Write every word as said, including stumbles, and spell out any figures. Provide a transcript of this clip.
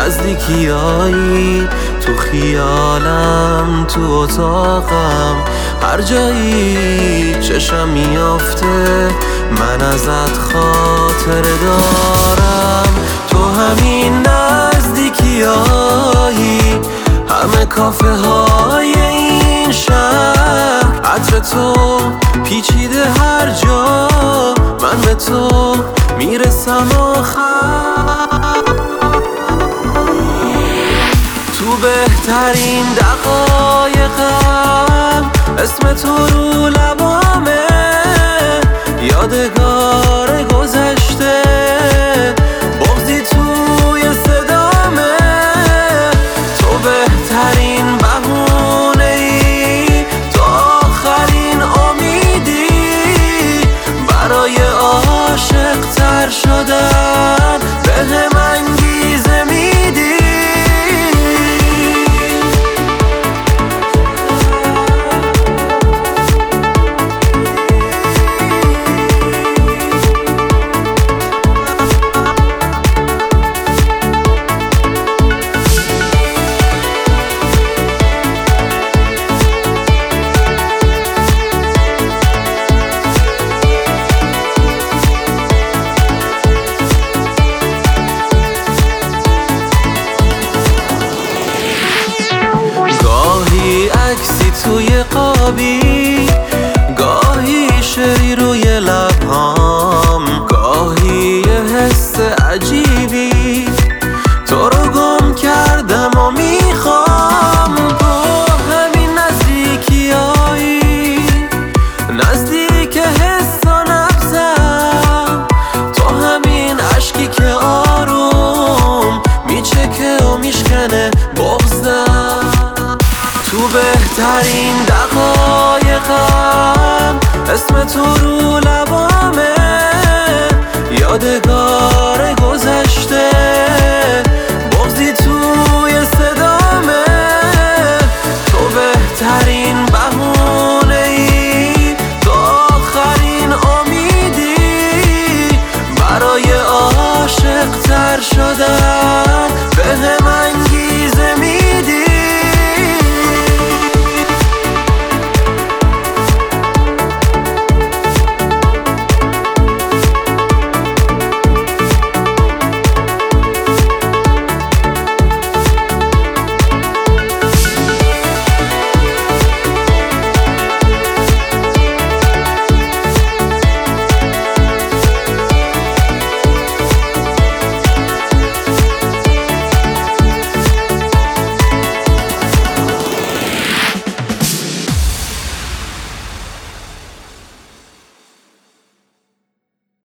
نزدیکیایی تو خیالم، تو اتاقم، هر جایی چشم میافته من ازت خاطره دارم. تو همین نزدیکیایی، همه کافه های این شهر، عطر تو پیچیده هر جا، من به تو میرسم آخر. تو بهترین دقایقم اسم تو رو لبامه، یادگار گذشته بغضی توی صدامه. تو بهترین بهونه ای، تو آخرین امیدی برای عاشق تر شدن، بهم انگیزه میدی. عکسی توی قابی